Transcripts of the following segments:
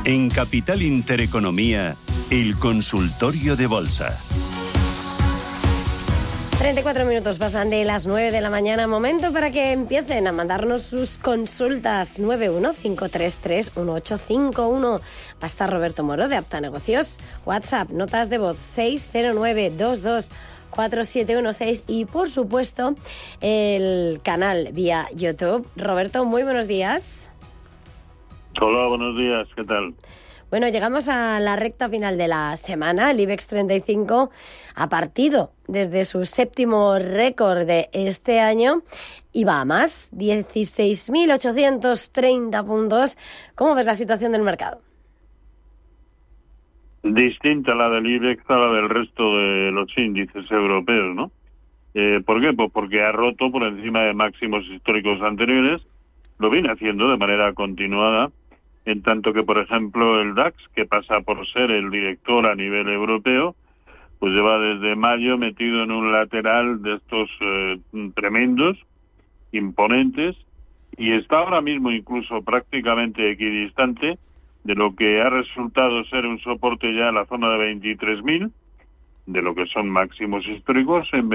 En Capital Intereconomía, el consultorio de bolsa. 34 minutos pasan de las 9 de la mañana. Momento para que empiecen a mandarnos sus consultas. 915331851. Va a estar Roberto Moro de Apta Negocios. WhatsApp, notas de voz 609224716. Y por supuesto, el canal vía YouTube. Roberto, muy buenos días. Hola, buenos días. ¿Qué tal? Bueno, llegamos a la recta final de la semana. El IBEX 35 ha partido desde su séptimo récord de este año y va a más, 16.830 puntos. ¿Cómo ves la situación del mercado? Distinta la del IBEX a la del resto de los índices europeos, ¿no? ¿Por qué? Pues porque ha roto por encima de máximos históricos anteriores. Lo viene haciendo de manera continuada. En tanto que, por ejemplo, el DAX, que pasa por ser el director a nivel europeo, pues lleva desde mayo metido en un lateral de estos tremendos, imponentes, y está ahora mismo incluso prácticamente equidistante de lo que ha resultado ser un soporte ya en la zona de 23.000, de lo que son máximos históricos, en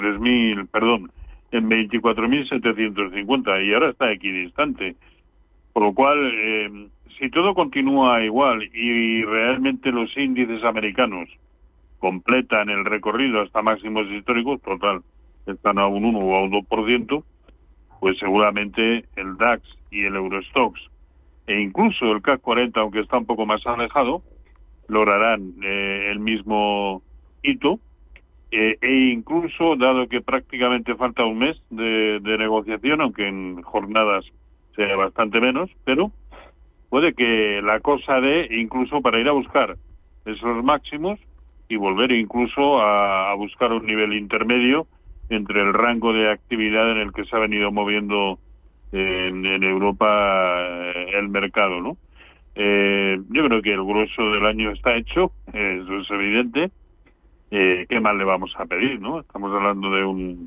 24.750, y ahora está equidistante. Por lo cual, si todo continúa igual y realmente los índices americanos completan el recorrido hasta máximos históricos, total, están a un 1 o a un 2%, pues seguramente el DAX y el Eurostoxx e incluso el CAC 40, aunque está un poco más alejado, lograrán el mismo hito, e incluso, dado que prácticamente falta un mes de negociación, aunque en jornadas sea bastante menos, pero puede que la cosa dé incluso para ir a buscar esos máximos y volver incluso a buscar un nivel intermedio entre el rango de actividad en el que se ha venido moviendo en Europa el mercado, ¿no? Yo creo que el grueso del año está hecho, eso es evidente. ¿Qué más le vamos a pedir, no? Estamos hablando de un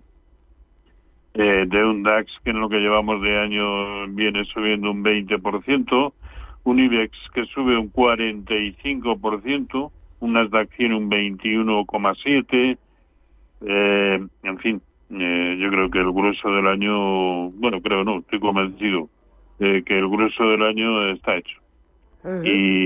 DAX que en lo que llevamos de año viene subiendo un 20%, un IBEX que sube un 45%, un Nasdaq 100 un 21,7%, en fin, yo creo que el grueso del año, bueno, creo no, estoy convencido que el grueso del año está hecho. Uh-huh.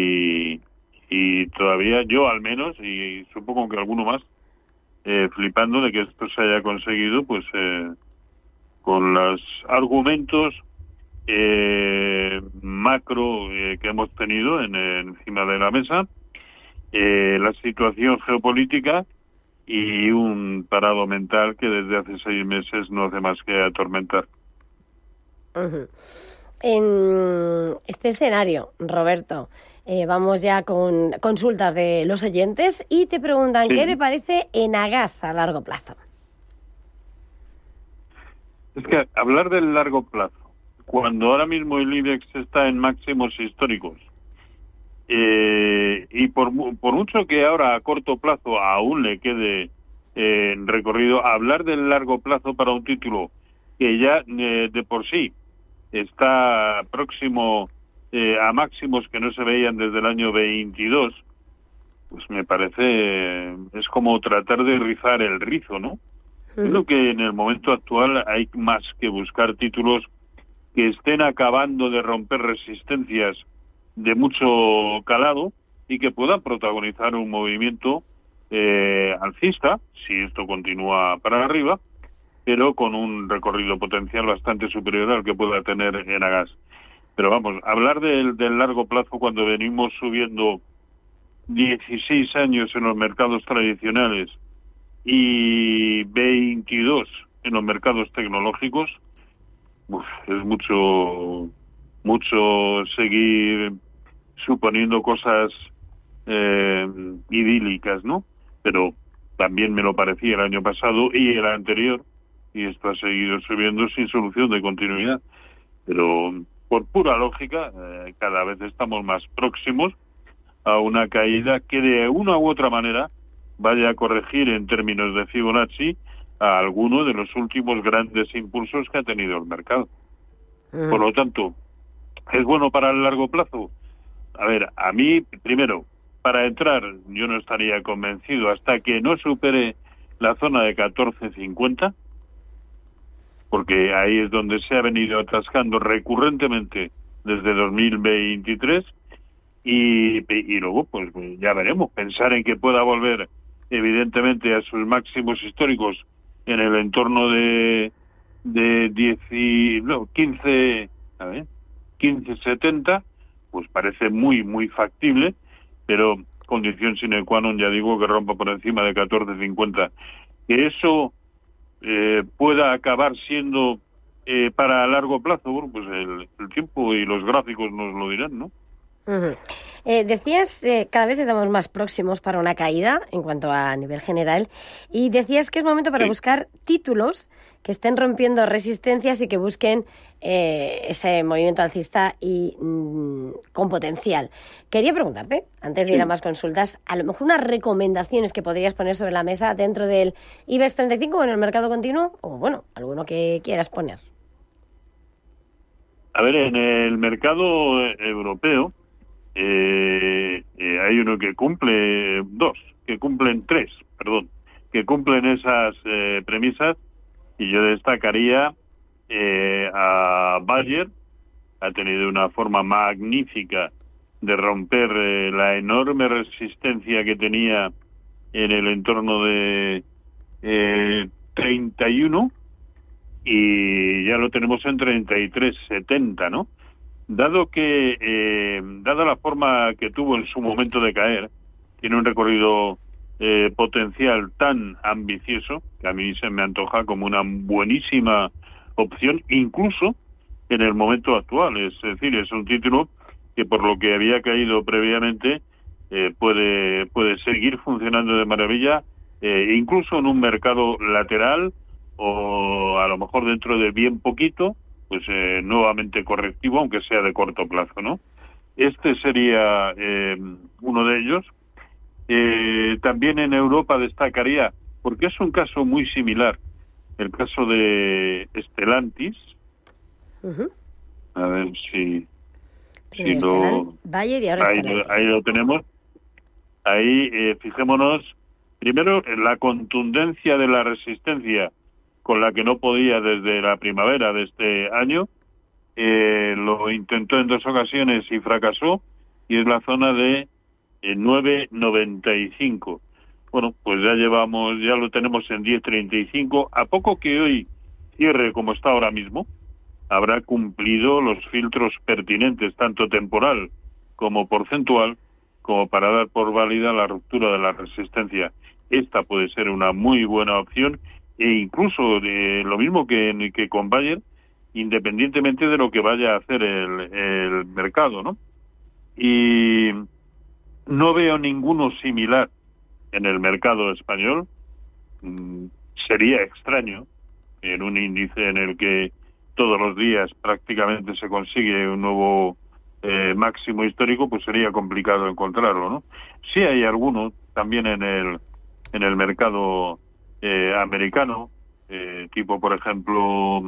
Y todavía yo al menos, y supongo que alguno más, flipando de que esto se haya conseguido, pues con los argumentos macro que hemos tenido encima de la mesa, la situación geopolítica y un parado mental que desde hace 6 meses no hace más que atormentar. Uh-huh. En este escenario, Roberto, vamos ya con consultas de los oyentes y te preguntan ¿qué le parece Enagás a largo plazo? Es que hablar del largo plazo, cuando ahora mismo el IBEX está en máximos históricos, y por mucho que ahora a corto plazo aún le quede recorrido, hablar del largo plazo para un título que ya de por sí está próximo a máximos que no se veían desde el año 22, pues me parece, es como tratar de rizar el rizo, ¿no? Creo que en el momento actual hay más que buscar títulos que estén acabando de romper resistencias de mucho calado y que puedan protagonizar un movimiento alcista, si esto continúa para arriba, pero con un recorrido potencial bastante superior al que pueda tener Enagás. Pero vamos, hablar del largo plazo cuando venimos subiendo 16 años en los mercados tradicionales y 22 en los mercados tecnológicos, es mucho seguir suponiendo cosas idílicas, ¿no? Pero también me lo parecía el año pasado y el anterior, y esto ha seguido subiendo sin solución de continuidad. Pero por pura lógica, cada vez estamos más próximos a una caída que de una u otra manera vaya a corregir en términos de Fibonacci a alguno de los últimos grandes impulsos que ha tenido el mercado. Por lo tanto, ¿es bueno para el largo plazo? A ver, a mí, primero, para entrar yo no estaría convencido hasta que no supere la zona de 14.50, porque ahí es donde se ha venido atascando recurrentemente desde 2023, y luego pues ya veremos. Pensar en que pueda volver evidentemente a sus máximos históricos en el entorno de 15.70, pues parece muy factible, pero condición sine qua non, ya digo, que rompa por encima de 14.50. Que eso pueda acabar siendo para largo plazo, bueno, pues el tiempo y los gráficos nos lo dirán, ¿no? Uh-huh. Decías, cada vez estamos más próximos para una caída en cuanto a nivel general, y decías que es momento para buscar títulos que estén rompiendo resistencias y que busquen ese movimiento alcista y con potencial. Quería preguntarte, antes de ir a más consultas, a lo mejor unas recomendaciones que podrías poner sobre la mesa dentro del IBEX 35 o en el mercado continuo, o bueno, alguno que quieras poner. A ver, en el mercado europeo hay uno que cumple que cumplen esas premisas, y yo destacaría a Bayer. Ha tenido una forma magnífica de romper la enorme resistencia que tenía en el entorno de 31, y ya lo tenemos en 33.70, ¿no? Dada la forma que tuvo en su momento de caer, tiene un recorrido potencial tan ambicioso que a mí se me antoja como una buenísima opción, incluso en el momento actual. Es decir, es un título que, por lo que había caído previamente, puede seguir funcionando de maravilla, incluso en un mercado lateral, o a lo mejor dentro de bien poquito, pues nuevamente correctivo, aunque sea de corto plazo, ¿no? Este sería uno de ellos. También en Europa destacaría, porque es un caso muy similar, el caso de Stellantis. Uh-huh. A ver si Bayer y ahora ahí lo tenemos. Ahí fijémonos primero en la contundencia de la resistencia con la que no podía desde la primavera de este año. Lo intentó en 2 ocasiones y fracasó, y es la zona de 9.95. Bueno, pues ya lo tenemos en 10.35. A poco que hoy cierre como está ahora mismo, habrá cumplido los filtros pertinentes, tanto temporal como porcentual, como para dar por válida la ruptura de la resistencia. Esta puede ser una muy buena opción, e incluso lo mismo que con Bayer, independientemente de lo que vaya a hacer el mercado, ¿no? Y no veo ninguno similar en el mercado español. Sería extraño en un índice en el que todos los días prácticamente se consigue un nuevo máximo histórico, pues sería complicado encontrarlo, ¿no? Sí hay alguno también en el mercado americano, tipo por ejemplo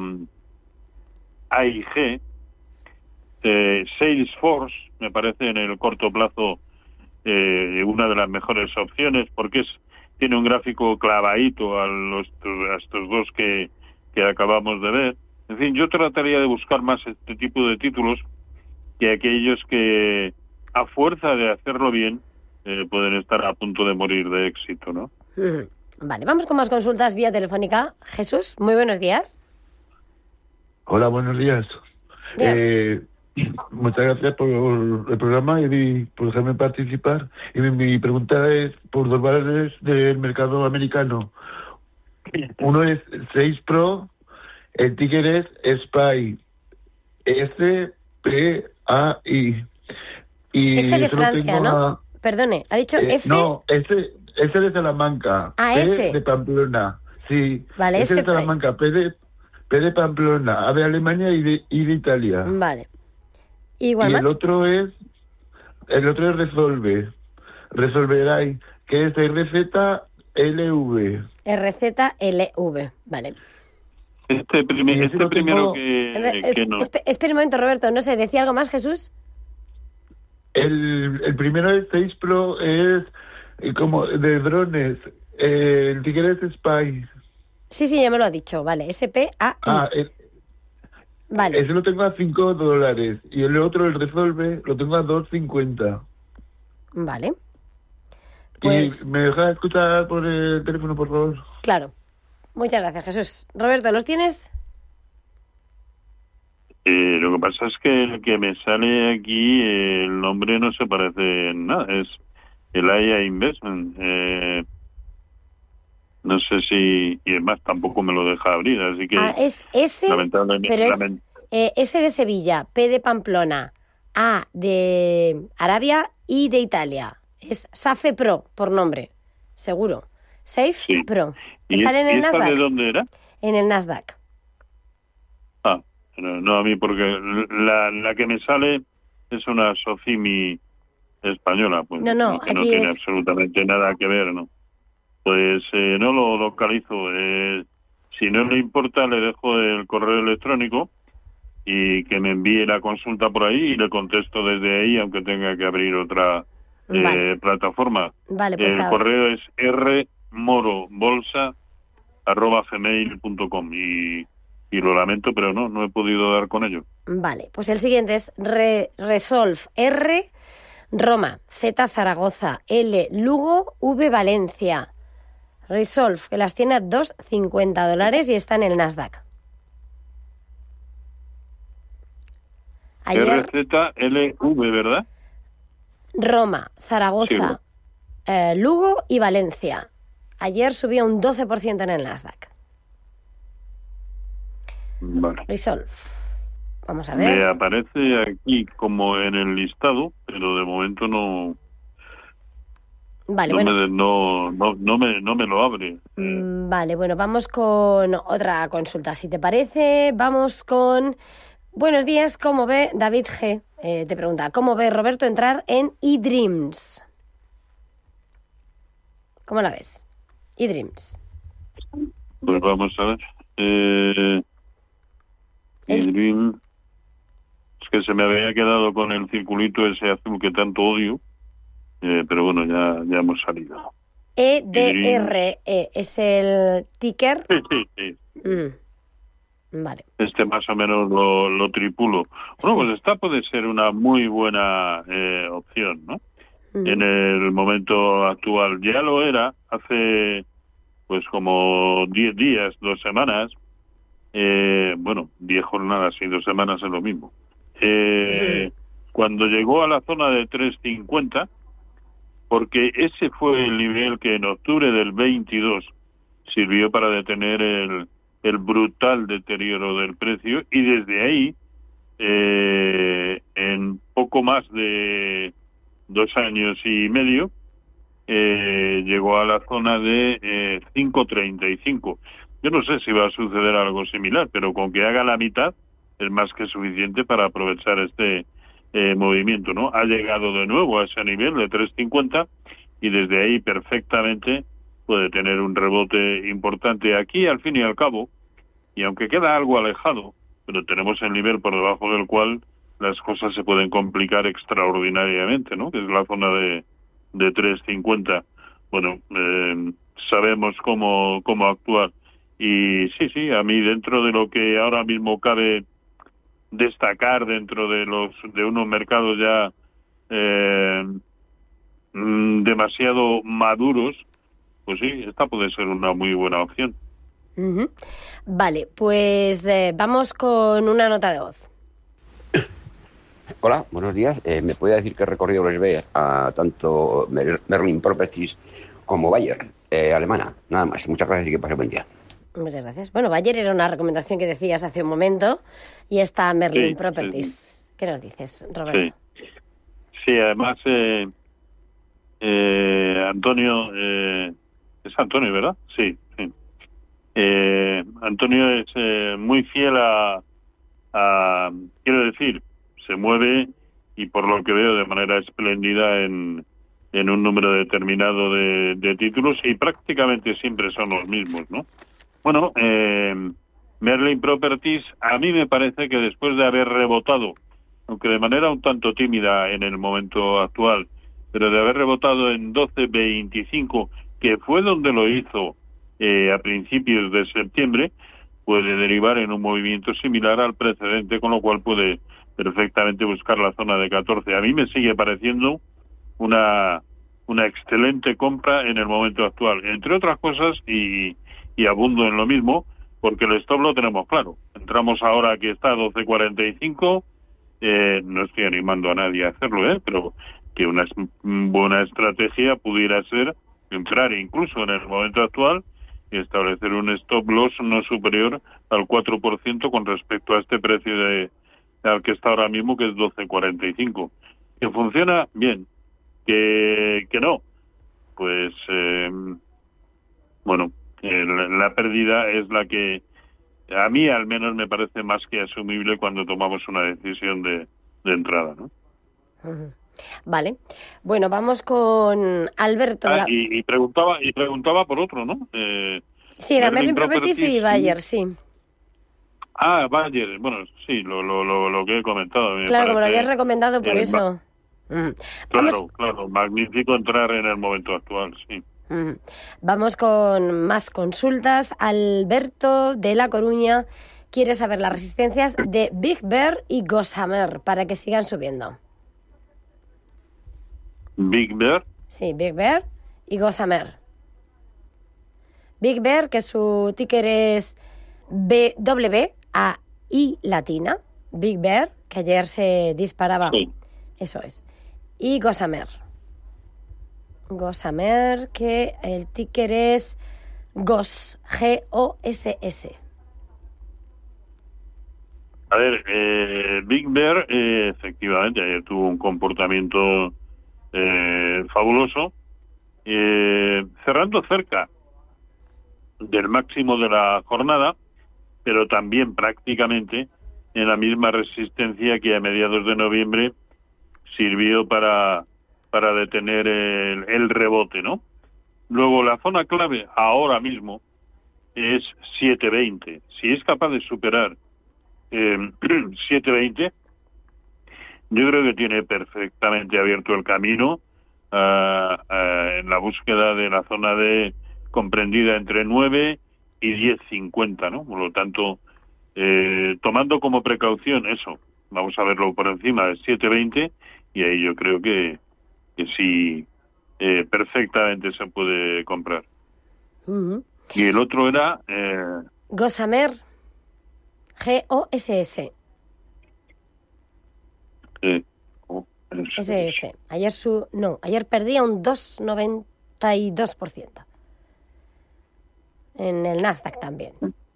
AIG, Salesforce, me parece en el corto plazo una de las mejores opciones, porque tiene un gráfico clavadito a estos dos que acabamos de ver. En fin, yo trataría de buscar más este tipo de títulos que aquellos que, a fuerza de hacerlo bien, pueden estar a punto de morir de éxito, ¿no? Vale, vamos con más consultas vía telefónica. Jesús, muy buenos días. Hola, buenos días. Muchas gracias por el programa y por dejarme participar. Y mi pregunta es por 2 valores del mercado americano. Uno es 6 Pro, el ticker es SPY, SPAI. Y F de Francia, ¿no? Perdone, ¿ha dicho F? No, S de Salamanca, Ah, P S. de Pamplona. Sí, vale, S de Salamanca, P de Pamplona, A de Alemania y de Italia. Vale. Igual y más. el otro es Resolverai, que es RZLV. RZLV, vale. Este primero que no. Espera un momento, Roberto, no sé, ¿decía algo más, Jesús? El primero es 6 Pro, es como de drones. El Tigre es Spy. Sí, ya me lo ha dicho. Vale, SPAI. Vale. Ese lo tengo a $5. Y el otro, el Resolve, lo tengo a $2.50. Vale. Pues... ¿Y me dejas escuchar por el teléfono, por favor? Claro. Muchas gracias, Jesús. Roberto, ¿los tienes? Lo que pasa es que el que me sale aquí, el nombre no se parece en nada. Es el IA Investment. No sé si... Y además tampoco me lo deja abrir, así que... es ese, lamentablemente, pero es S de Sevilla, P de Pamplona, A de Arabia y de Italia. Es SAFE Pro, por nombre, seguro. Safe Pro. ¿Te sale en el Nasdaq? ¿De dónde era? En el Nasdaq. No, a mí, porque la que me sale es una Sofimi española, pues no, que no tiene absolutamente nada que ver, ¿no? Pues no lo localizo. Si no le importa, le dejo el correo electrónico y que me envíe la consulta por ahí y le contesto desde ahí, aunque tenga que abrir otra plataforma. Vale, pues el correo es rmorobolsa@gmail.com y lo lamento, pero no he podido dar con ello. Vale, pues el siguiente es Resolve R Roma, Z Zaragoza, L Lugo, V Valencia. Resolve, que las tiene a $2.50 y está en el Nasdaq. Ayer, RZLV, ¿verdad? Roma, Zaragoza, sí. Lugo y Valencia. Ayer subió un 12% en el Nasdaq. Vale. Resolve. Vamos a ver. Me aparece aquí como en el listado, pero de momento no... Vale, no me lo abre. Vale, bueno, vamos con otra consulta, si te parece. Vamos con... Buenos días, ¿cómo ve David G? Te pregunta, ¿cómo ve Roberto entrar en eDreams? ¿Cómo la ves? eDreams. Pues vamos a ver. eDreams. Es que se me había quedado con el circulito ese azul que tanto odio. Pero bueno, ya hemos salido. EDRE es el ticker. Sí. Vale. Más o menos lo tripulo. Bueno, pues esta puede ser una muy buena opción, ¿no? En el momento actual. Ya lo era hace pues como 10 días, 2 semanas. 10 jornadas y 2 semanas es lo mismo. Cuando llegó a la zona de 3.50, porque ese fue el nivel que en octubre del 22 sirvió para detener el brutal deterioro del precio, y desde ahí, en poco más de 2 años y medio, llegó a la zona de 5.35. Yo no sé si va a suceder algo similar, pero con que haga la mitad es más que suficiente para aprovechar este movimiento, ¿no? Ha llegado de nuevo a ese nivel de 3.50 y desde ahí perfectamente puede tener un rebote importante aquí, al fin y al cabo, y aunque queda algo alejado, pero tenemos el nivel por debajo del cual las cosas se pueden complicar extraordinariamente, ¿no? Que es la zona de 3.50. Bueno, sabemos cómo actuar. Y sí, a mí dentro de lo que ahora mismo cabe destacar dentro de unos mercados ya demasiado maduros, pues sí, esta puede ser una muy buena opción. Vale, pues vamos con una nota de voz. Hola, buenos días. ¿Me puede decir qué recorrido les ve a tanto Merlin Properties como Bayer, alemana? Nada más. Muchas gracias y que pase buen día. Muchas gracias. Bueno, Bayer era una recomendación que decías hace un momento y está Merlin Properties. Sí. ¿Qué nos dices, Roberto? Sí, además Antonio, es Antonio, ¿verdad? Sí. Antonio es muy fiel a, quiero decir, se mueve y por lo que veo de manera espléndida en un número determinado de títulos y prácticamente siempre son los mismos, ¿no? Bueno, Merlin Properties, a mí me parece que después de haber rebotado aunque de manera un tanto tímida en el momento actual, pero de haber rebotado en 12.25, que fue donde lo hizo a principios de septiembre, puede derivar en un movimiento similar al precedente, con lo cual puede perfectamente buscar la zona de 14. A mí me sigue pareciendo una excelente compra en el momento actual, entre otras cosas, y abundo en lo mismo, porque el stop lo tenemos claro. Entramos ahora que está a 12.45, no estoy animando a nadie a hacerlo, pero que una buena estrategia pudiera ser entrar incluso en el momento actual y establecer un stop loss no superior al 4% con respecto a este precio al que está ahora mismo, que es 12.45. ¿Que funciona? Bien. ¿Que no? Pues, la pérdida es la que a mí al menos me parece más que asumible cuando tomamos una decisión de entrada, ¿no? Vale. Bueno, vamos con Alberto. Y preguntaba por otro, ¿no? Sí, era Merlin Properties y Bayer, sí. Bayer, bueno, sí, lo que he comentado. Claro, como lo habías recomendado, por eso. Claro, magnífico entrar en el momento actual, sí. Vamos con más consultas. Alberto de La Coruña quiere saber las resistencias de Big Bear y Gossamer para que sigan subiendo. ¿Big Bear? Sí, Big Bear y Gossamer. Big Bear, que su ticker es BWAI latina. Big Bear, que ayer se disparaba. Sí. Eso es. Y Gossamer. Gossamer, que el ticker es GOSS, G-O-S-S. A ver, Big Bear, efectivamente, ayer tuvo un comportamiento fabuloso, cerrando cerca del máximo de la jornada, pero también prácticamente en la misma resistencia que a mediados de noviembre sirvió para detener el rebote, ¿no? Luego, la zona clave ahora mismo es 7.20. Si es capaz de superar 7.20, yo creo que tiene perfectamente abierto el camino en la búsqueda de la zona de comprendida entre 9 y 10.50, ¿no? Por lo tanto, tomando como precaución eso, vamos a verlo por encima de 7.20, y ahí yo creo que sí, perfectamente se puede comprar. Y el otro era Gossamer, G-O-S-S. SS. Ayer perdía un 2,92%. En el Nasdaq también.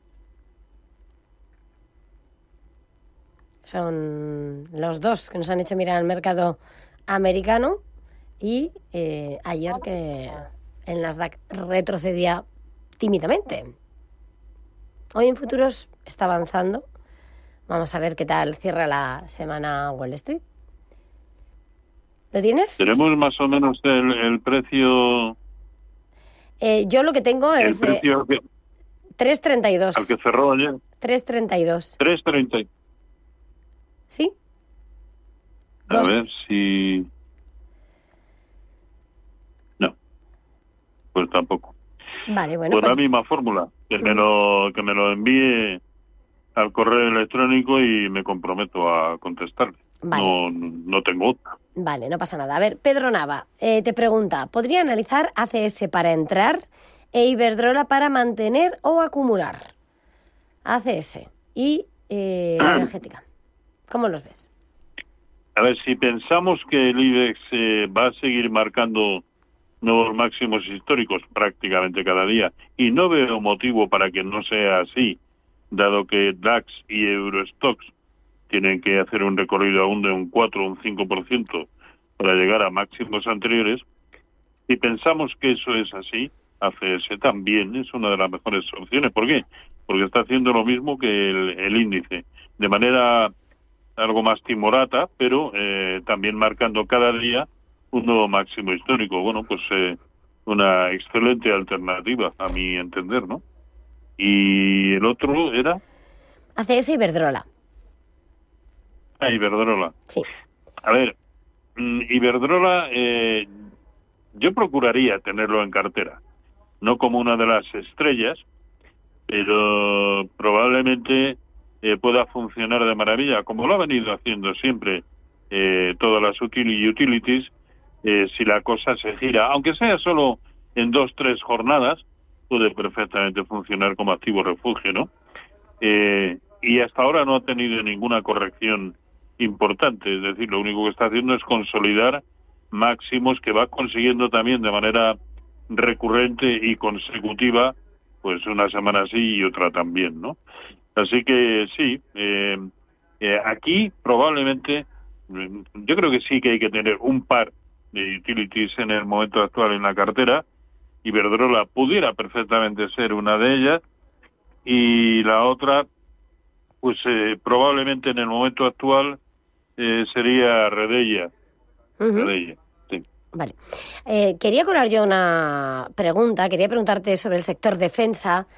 Son los dos que nos han hecho mirar al mercado americano, y ayer que el Nasdaq retrocedía tímidamente. Hoy en futuros está avanzando. Vamos a ver qué tal cierra la semana Wall Street. ¿Lo tienes? Tenemos más o menos el precio. Yo lo que tengo es 3.32. Al que cerró ayer. 3.32. 3.30. ¿Sí? A ver si... No. Pues tampoco. Vale, bueno. Pues la misma fórmula. Que me lo envíe al correo electrónico y me comprometo a contestarle. Vale. No tengo otra. Vale, no pasa nada. A ver, Pedro Nava te pregunta, ¿podría analizar ACS para entrar e Iberdrola para mantener o acumular? ACS y la energética. ¿Cómo los ves? A ver, si pensamos que el IBEX va a seguir marcando nuevos máximos históricos prácticamente cada día, y no veo motivo para que no sea así, dado que DAX y Eurostoxx tienen que hacer un recorrido aún de un 4 o un 5% para llegar a máximos anteriores. Si pensamos que eso es así, ACS también es una de las mejores opciones. ¿Por qué? Porque está haciendo lo mismo que el índice, de manera algo más timorata, pero también marcando cada día un nuevo máximo histórico. Bueno, pues una excelente alternativa, a mi entender, ¿no? Y el otro era... ACS Iberdrola. A Iberdrola. Sí. A ver, Iberdrola, yo procuraría tenerlo en cartera, no como una de las estrellas, pero probablemente pueda funcionar de maravilla, como lo ha venido haciendo siempre todas las utilities, si la cosa se gira, aunque sea solo en 2-3 jornadas, puede perfectamente funcionar como activo refugio, ¿no? Y hasta ahora no ha tenido ninguna corrección importante, es decir, lo único que está haciendo es consolidar máximos que va consiguiendo también de manera recurrente y consecutiva, pues una semana sí y otra también, ¿no? Así que sí, aquí probablemente, yo creo que sí que hay que tener un par de utilities en el momento actual en la cartera. Iberdrola pudiera perfectamente ser una de ellas, y la otra, pues probablemente en el momento actual sería Redeia. Redeia, sí. Vale. Quería colar yo una pregunta. Quería preguntarte sobre el sector defensa,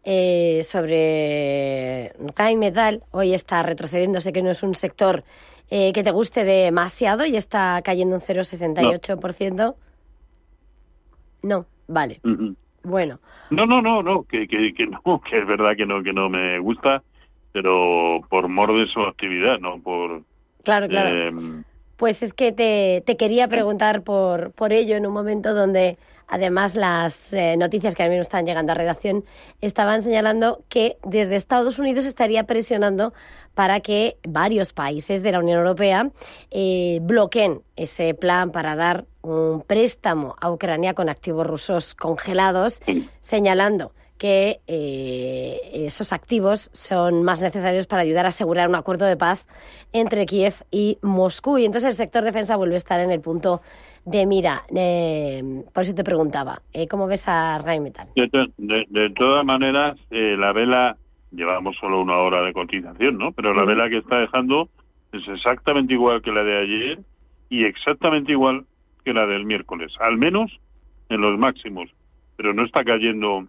sobre Rheinmetall. Hoy está retrocediendo. Sé que no es un sector que te guste demasiado y está cayendo un 0,68%. No, vale. Bueno. No, que no, que es verdad que no me gusta, pero por mor de su actividad, no por... Claro. Pues es que te quería preguntar por ello en un momento donde, además, las noticias que a mí me están llegando a redacción estaban señalando que desde Estados Unidos estaría presionando para que varios países de la Unión Europea bloqueen ese plan para dar un préstamo a Ucrania con activos rusos congelados, señalando que esos activos son más necesarios para ayudar a asegurar un acuerdo de paz entre Kiev y Moscú. Y entonces el sector defensa vuelve a estar en el punto de mira. Por eso te preguntaba, ¿cómo ves a Rheinmetall? De todas maneras, la vela, llevamos solo 1 hora de cotización, ¿no? Pero la vela que está dejando es exactamente igual que la de ayer y exactamente igual que la del miércoles, al menos en los máximos, pero no está cayendo...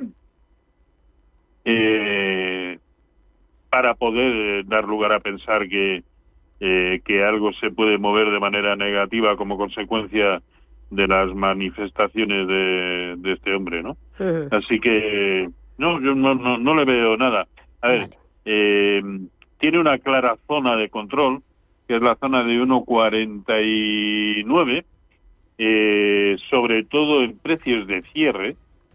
para poder dar lugar a pensar que algo se puede mover de manera negativa como consecuencia de las manifestaciones de este hombre, ¿no? Así que no, yo no le veo nada. A ver, tiene una clara zona de control, que es la zona de 1,49, sobre todo en precios de cierre,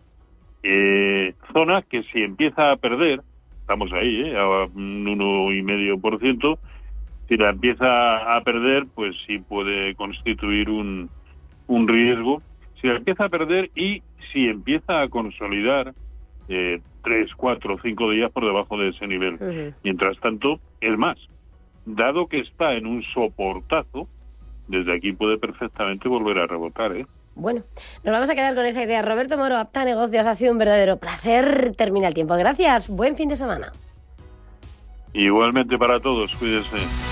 zona que si empieza a perder, estamos ahí, a un 1,5%, si la empieza a perder, pues sí puede constituir un riesgo. Si la empieza a perder y si empieza a consolidar 3, 4, 5 días por debajo de ese nivel. Mientras tanto, el más, dado que está en un soportazo, desde aquí puede perfectamente volver a rebotar, Bueno, nos vamos a quedar con esa idea. Roberto Moro, Apta Negocios, ha sido un verdadero placer. Termina el tiempo. Gracias. Buen fin de semana. Igualmente para todos. Cuídense.